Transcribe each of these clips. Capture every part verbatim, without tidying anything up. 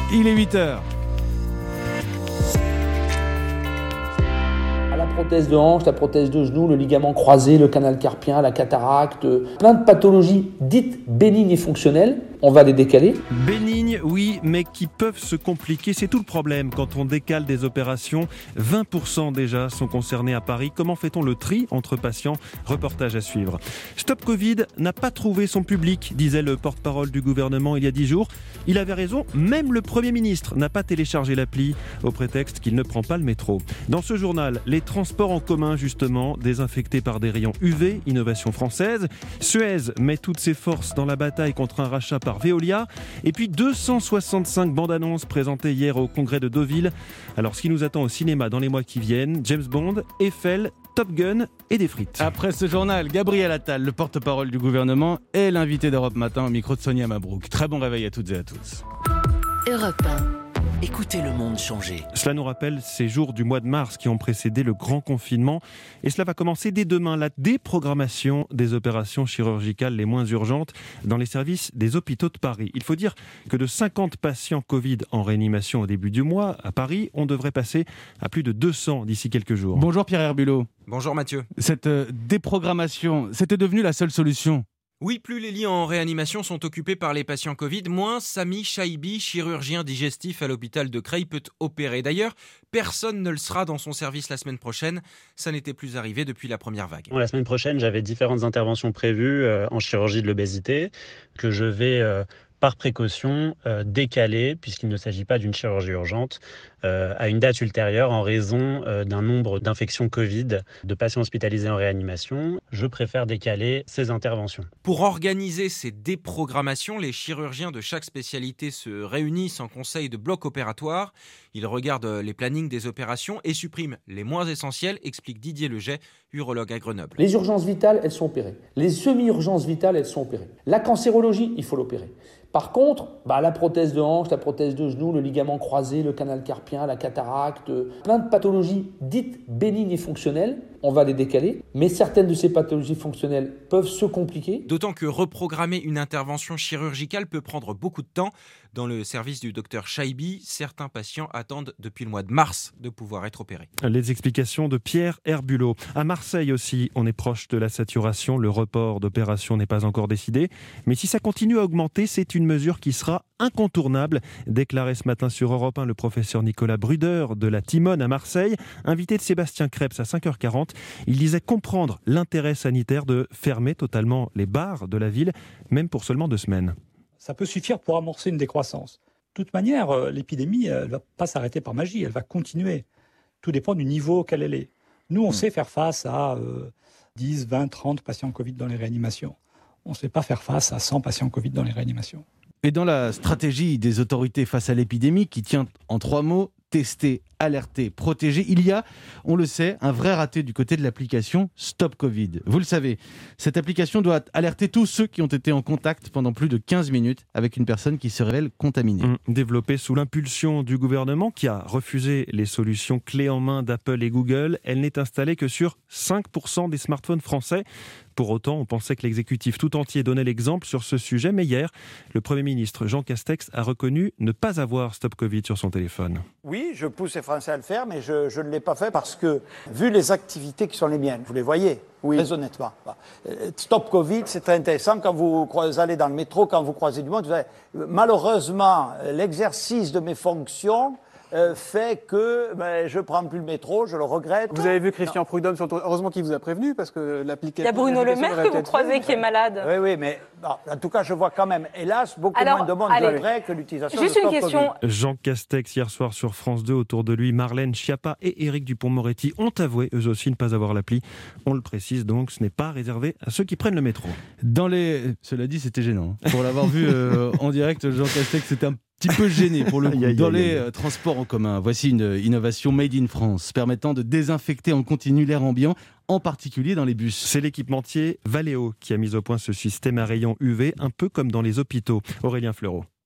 Il est huit heures. La prothèse de hanche, la prothèse de genou, le ligament croisé, le canal carpien, la cataracte, plein de pathologies dites bénignes et fonctionnelles, on va les décaler. Bénignes, oui, mais qui peuvent se compliquer. C'est tout le problème quand on décale des opérations. vingt pour cent déjà sont concernés à Paris. Comment fait-on le tri entre patients ? Reportage à suivre. Stop Covid n'a pas trouvé son public, disait le porte-parole du gouvernement il y a dix jours. Il avait raison, même le Premier ministre n'a pas téléchargé l'appli au prétexte qu'il ne prend pas le métro. Dans ce journal, les transports en commun justement, désinfectés par des rayons U V, innovation française. Suez met toutes ses forces dans la bataille contre un rachat par Veolia. Et puis deux cent soixante-cinq bandes annonces présentées hier au congrès de Deauville. Alors ce qui nous attend au cinéma dans les mois qui viennent, James Bond, Eiffel, Top Gun et des frites. Après ce journal, Gabriel Attal, le porte-parole du gouvernement, est l'invité d'Europe Matin au micro de Sonia Mabrouk. Très bon réveil à toutes et à tous. Europe un. Écoutez le monde changer. Cela nous rappelle ces jours du mois de mars qui ont précédé le grand confinement. Et cela va commencer dès demain, la déprogrammation des opérations chirurgicales les moins urgentes dans les services des hôpitaux de Paris. Il faut dire que de cinquante patients Covid en réanimation au début du mois, à Paris, on devrait passer à plus de deux cents d'ici quelques jours. Bonjour Pierre Herbulot. Bonjour Mathieu. Cette euh, déprogrammation, c'était devenu la seule solution. Oui, plus les lits en réanimation sont occupés par les patients Covid, moins Sami Chaibi, chirurgien digestif à l'hôpital de Creil, peut opérer. D'ailleurs, personne ne le sera dans son service la semaine prochaine. Ça n'était plus arrivé depuis la première vague. La semaine prochaine, j'avais différentes interventions prévues euh, en chirurgie de l'obésité que je vais... Euh par précaution, euh, décaler, puisqu'il ne s'agit pas d'une chirurgie urgente, euh, à une date ultérieure en raison euh, d'un nombre d'infections Covid de patients hospitalisés en réanimation. Je préfère décaler ces interventions. Pour organiser ces déprogrammations, les chirurgiens de chaque spécialité se réunissent en conseil de bloc opératoire. Ils regardent les plannings des opérations et suppriment les moins essentiels, explique Didier Leget, urologue à Grenoble. Les urgences vitales, elles sont opérées. Les semi-urgences vitales, elles sont opérées. La cancérologie, il faut l'opérer. Par contre, bah, la prothèse de hanche, la prothèse de genou, le ligament croisé, le canal carpien, la cataracte, plein de pathologies dites bénignes et fonctionnelles, on va les décaler. Mais certaines de ces pathologies fonctionnelles peuvent se compliquer. D'autant que reprogrammer une intervention chirurgicale peut prendre beaucoup de temps. Dans le service du docteur Chaibi, certains patients attendent depuis le mois de mars de pouvoir être opérés. Les explications de Pierre Herbulot. À Marseille aussi, on est proche de la saturation. Le report d'opération n'est pas encore décidé. Mais si ça continue à augmenter, c'est une mesure qui sera incontournable, déclarait ce matin sur Europe un le professeur Nicolas Bruder de la Timone à Marseille, invité de Sébastien Krebs à cinq heures quarante. Il disait comprendre l'intérêt sanitaire de fermer totalement les bars de la ville, même pour seulement deux semaines. Ça peut suffire pour amorcer une décroissance. De toute manière, l'épidémie ne va pas s'arrêter par magie, elle va continuer. Tout dépend du niveau auquel elle est. Nous, on mmh. sait faire face à euh, dix, vingt, trente patients Covid dans les réanimations. On ne sait pas faire face à cent patients Covid dans les réanimations. Et dans la stratégie des autorités face à l'épidémie, qui tient en trois mots, tester, alerter, protéger, il y a, on le sait, un vrai raté du côté de l'application Stop Covid. Vous le savez, cette application doit alerter tous ceux qui ont été en contact pendant plus de quinze minutes avec une personne qui se révèle contaminée. Mmh. Développée sous l'impulsion du gouvernement qui a refusé les solutions clés en main d'Apple et Google, elle n'est installée que sur cinq pour cent des smartphones français. Pour autant, on pensait que l'exécutif tout entier donnait l'exemple sur ce sujet, mais hier, le Premier ministre Jean Castex a reconnu ne pas avoir Stop Covid sur son téléphone. Oui, je pousse les Français à le faire, mais je, je ne l'ai pas fait parce que, vu les activités qui sont les miennes, vous les voyez, oui. Très honnêtement. Stop Covid, c'est très intéressant quand vous allez dans le métro, quand vous croisez du monde. Vous avez... Malheureusement, l'exercice de mes fonctions Euh, fait que ben, je ne prends plus le métro, je le regrette. Vous avez vu Christian non. Prudhomme, heureusement qu'il vous a prévenu, parce que l'application... Il y a Bruno Le Maire que vous croisez fait, qui est malade. Oui, oui, mais bon, en tout cas, je vois quand même, hélas, beaucoup Alors, moins de monde allez, vrai que l'utilisation juste de Stop une question. Covid. Jean Castex, hier soir sur France deux, autour de lui, Marlène Schiappa et Éric Dupond-Moretti ont avoué, eux aussi, ne pas avoir l'appli. On le précise donc, ce n'est pas réservé à ceux qui prennent le métro. Dans les... Cela dit, c'était gênant. Hein. Pour l'avoir vu euh, en direct, Jean Castex, c'était un petit peu gêné pour le coup. Dans les euh, transports en commun, voici une innovation made in France permettant de désinfecter en continu l'air ambiant, en particulier dans les bus. C'est l'équipementier Valeo qui a mis au point ce système à rayons U V, un peu comme dans les hôpitaux. Aurélien Fleureau.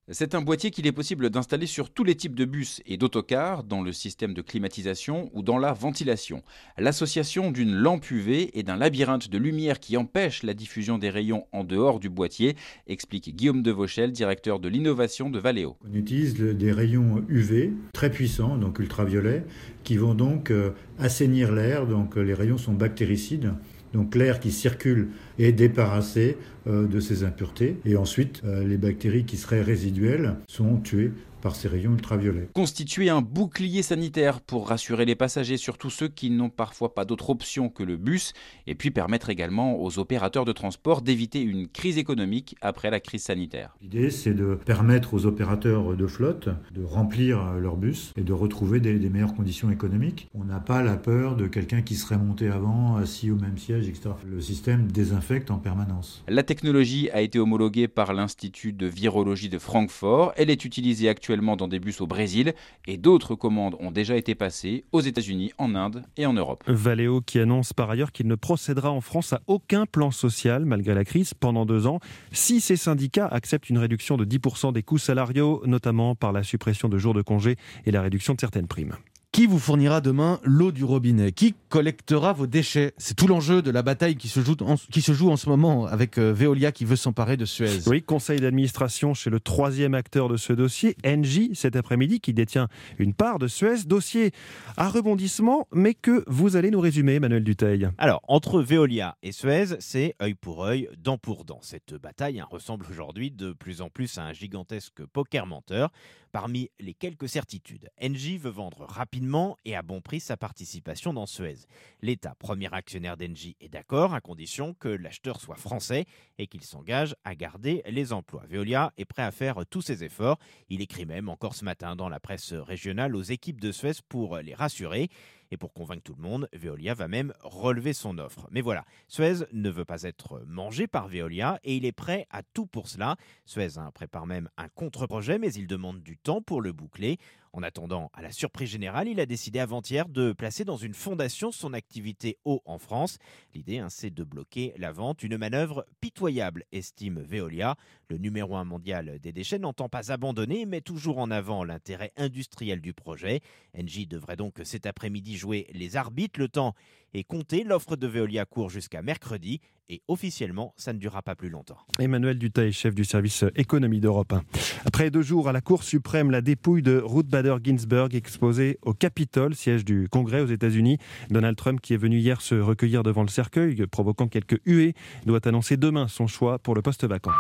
C'est un boîtier qu'il est possible d'installer sur tous les types de bus et d'autocars, dans le système de climatisation ou dans la ventilation. L'association d'une lampe U V et d'un labyrinthe de lumière qui empêche la diffusion des rayons en dehors du boîtier, explique Guillaume Devauchel, directeur de l'innovation de Valeo. On utilise des rayons U V très puissants, donc ultraviolets, qui vont donc euh, assainir l'air, donc les rayons sont bactéricides. Donc l'air qui circule est débarrassé euh, de ces impuretés et ensuite euh, les bactéries qui seraient résiduelles sont tuées par ces rayons ultraviolets. Constituer un bouclier sanitaire pour rassurer les passagers, surtout ceux qui n'ont parfois pas d'autre option que le bus, et puis permettre également aux opérateurs de transport d'éviter une crise économique après la crise sanitaire. L'idée, c'est de permettre aux opérateurs de flotte de remplir leurs bus et de retrouver des, des meilleures conditions économiques. On n'a pas la peur de quelqu'un qui serait monté avant, assis au même siège, et cetera. Le système désinfecte en permanence. La technologie a été homologuée par l'Institut de virologie de Francfort. Elle est utilisée actuellement dans des bus au Brésil et d'autres commandes ont déjà été passées aux États-Unis, en Inde et en Europe. Valeo qui annonce par ailleurs qu'il ne procédera en France à aucun plan social malgré la crise pendant deux ans. Si ces syndicats acceptent une réduction de dix pour cent des coûts salariaux, notamment par la suppression de jours de congé et la réduction de certaines primes. Qui vous fournira demain l'eau du robinet? Qui collectera vos déchets? C'est tout l'enjeu de la bataille qui se joue en, qui se joue en ce moment avec euh, Veolia qui veut s'emparer de Suez. Oui, conseil d'administration chez le troisième acteur de ce dossier, Engie, cet après-midi, qui détient une part de Suez. Dossier à rebondissement, mais que vous allez nous résumer, Emmanuel Dutheil. Alors, entre Veolia et Suez, c'est œil pour œil, dent pour dent. Cette bataille hein, ressemble aujourd'hui de plus en plus à un gigantesque poker menteur. Parmi les quelques certitudes, Engie veut vendre rapidement et à bon prix sa participation dans Suez. L'État, premier actionnaire d'Engie, est d'accord à condition que l'acheteur soit français et qu'il s'engage à garder les emplois. Veolia est prêt à faire tous ses efforts. Il écrit même encore ce matin dans la presse régionale aux équipes de Suez pour les rassurer. Et pour convaincre tout le monde, Veolia va même relever son offre. Mais voilà, Suez ne veut pas être mangé par Veolia et il est prêt à tout pour cela. Suez hein, prépare même un contre-projet, mais il demande du temps pour le boucler. En attendant, à la surprise générale, il a décidé avant-hier de placer dans une fondation son activité eau en France. L'idée, hein, c'est de bloquer la vente. Une manœuvre pitoyable, estime Veolia. Le numéro un mondial des déchets n'entend pas abandonner, mais toujours en avant l'intérêt industriel du projet. Engie devrait donc cet après-midi jouer les arbitres. Le temps est compté. L'offre de Veolia court jusqu'à mercredi. Et officiellement, ça ne durera pas plus longtemps. Emmanuel Dutheil, chef du service économie d'Europe un. Après deux jours à la Cour suprême, la dépouille de Ruth Bader Ginsburg exposée au Capitole, siège du Congrès aux États-Unis. Donald Trump, qui est venu hier se recueillir devant le cercueil, provoquant quelques huées, doit annoncer demain son choix pour le poste vacant.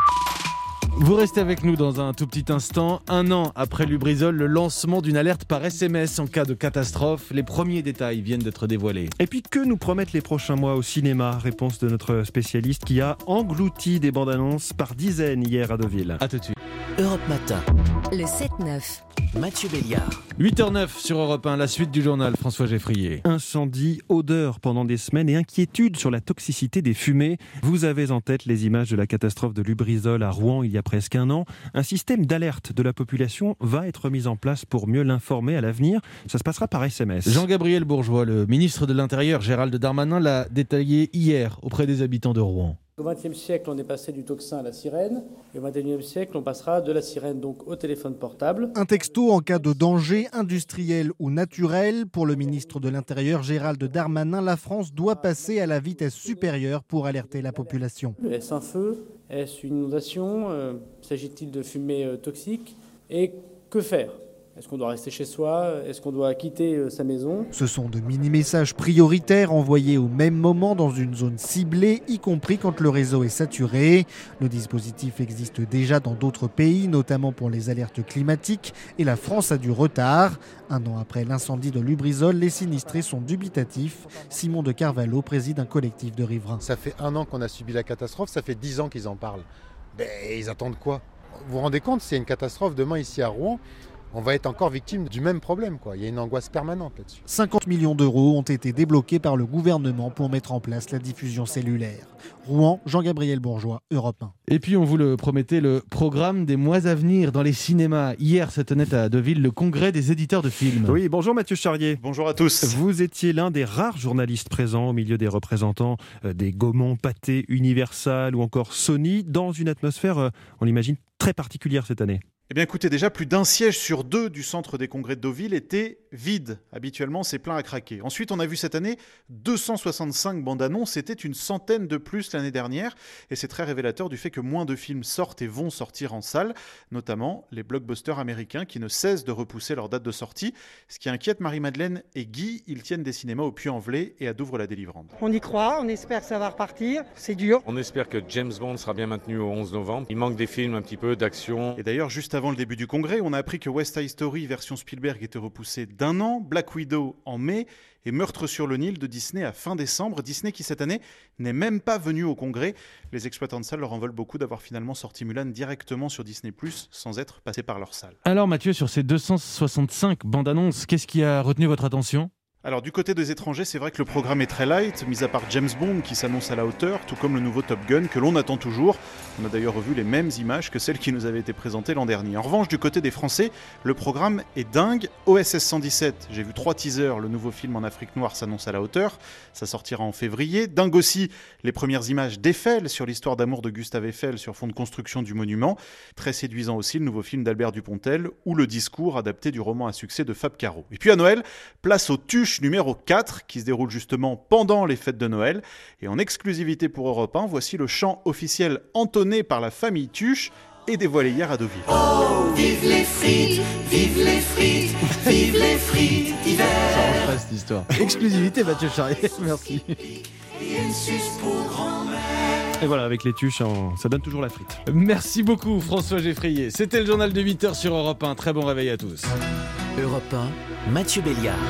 Vous restez avec nous dans un tout petit instant. Un an après Lubrizol, le lancement d'une alerte par S M S en cas de catastrophe. Les premiers détails viennent d'être dévoilés. Et puis, que nous promettent les prochains mois au cinéma? Réponse de notre spécialiste qui a englouti des bandes annonces par dizaines hier à Deauville. A tout de suite. Europe Matin. Le sept neuf. Mathieu Béliard. huit heures neuf sur Europe un, la suite du journal, François Geffrier. Incendie, odeur pendant des semaines et inquiétude sur la toxicité des fumées. Vous avez en tête les images de la catastrophe de Lubrizol à Rouen il y a presque un an. Un système d'alerte de la population va être mis en place pour mieux l'informer à l'avenir. Ça se passera par S M S. Jean-Gabriel Bourgeois, le ministre de l'Intérieur, Gérald Darmanin, l'a détaillé hier auprès des habitants de Rouen. Au vingtième siècle, on est passé du tocsin à la sirène. Et au vingt et unième siècle, on passera de la sirène donc au téléphone portable. Un texto en cas de danger industriel ou naturel. Pour le ministre de l'Intérieur, Gérald Darmanin, la France doit passer à la vitesse supérieure pour alerter la population. Est-ce un feu? Est-ce une inondation? euh, S'agit-il de fumée euh, toxique? Et que faire? Est-ce qu'on doit rester chez soi? Est-ce qu'on doit quitter sa maison? Ce sont de mini-messages prioritaires envoyés au même moment dans une zone ciblée, y compris quand le réseau est saturé. Le dispositif existe déjà dans d'autres pays, notamment pour les alertes climatiques, et la France a du retard. Un an après l'incendie de Lubrizol, les sinistrés sont dubitatifs. Simon de Carvalho préside un collectif de riverains. Ça fait un an qu'on a subi la catastrophe, ça fait dix ans qu'ils en parlent. Ben, ils attendent quoi? Vous vous rendez compte, s'il y a une catastrophe demain ici à Rouen, on va être encore victime du même problème, quoi. Il y a une angoisse permanente là-dessus. cinquante millions d'euros ont été débloqués par le gouvernement pour mettre en place la diffusion cellulaire. Rouen, Jean-Gabriel Bourgeois, Europe un. Et puis on vous le promettait, le programme des mois à venir dans les cinémas. Hier se tenait à Deauville le congrès des éditeurs de films. Oui, bonjour Mathieu Charrier. Bonjour à tous. Vous étiez l'un des rares journalistes présents au milieu des représentants des Gaumont, Pathé, Universal ou encore Sony, dans une atmosphère, on l'imagine, très particulière cette année. Eh bien écoutez, déjà plus d'un siège sur deux du centre des congrès de Deauville était vide. Habituellement, c'est plein à craquer. Ensuite, on a vu cette année deux cent soixante-cinq bandes annonces. C'était une centaine de plus l'année dernière. Et c'est très révélateur du fait que moins de films sortent et vont sortir en salle, notamment les blockbusters américains qui ne cessent de repousser leur date de sortie. Ce qui inquiète Marie-Madeleine et Guy, ils tiennent des cinémas au Puy-en-Velay et à Douvres-la-Délivrande. On y croit, on espère que ça va repartir. C'est dur. On espère que James Bond sera bien maintenu au onze novembre. Il manque des films un petit peu d'action. Et d'ailleurs, juste avant le début du congrès, on a appris que West Side Story version Spielberg était repoussé d'un an, Black Widow en mai et Meurtre sur le Nil de Disney à fin décembre. Disney qui cette année n'est même pas venu au congrès. Les exploitants de salles leur en veulent beaucoup d'avoir finalement sorti Mulan directement sur Disney plus, sans être passé par leur salle. Alors Mathieu, sur ces deux cent soixante-cinq bandes annonces, qu'est-ce qui a retenu votre attention ? Alors du côté des étrangers, c'est vrai que le programme est très light, mis à part James Bond qui s'annonce à la hauteur, tout comme le nouveau Top Gun que l'on attend toujours. On a d'ailleurs revu les mêmes images que celles qui nous avaient été présentées l'an dernier. En revanche, du côté des Français, le programme est dingue. O S S cent dix-sept, j'ai vu trois teasers, le nouveau film en Afrique noire s'annonce à la hauteur, ça sortira en février. Dingue aussi, les premières images d'Eiffel sur l'histoire d'amour de Gustave Eiffel sur fond de construction du monument. Très séduisant aussi le nouveau film d'Albert Dupontel ou le discours adapté du roman à succès de Fab Caro. Et puis à Noël, place au Tuche numéro quatre qui se déroule justement pendant les fêtes de Noël. Et en exclusivité pour Europe un, voici le chant officiel entonné par la famille Tuche et dévoilé hier à Deauville. Oh, vive les frites, vive les frites, vive les frites d'hiver. Ça rend pas cette histoire. Exclusivité Mathieu Charrier, merci. Et voilà, avec les tuches, ça donne toujours la frite. Merci beaucoup François Geffrier. C'était le journal de huit heures sur Europe un. Très bon réveil à tous. Europe un, Mathieu Béliard.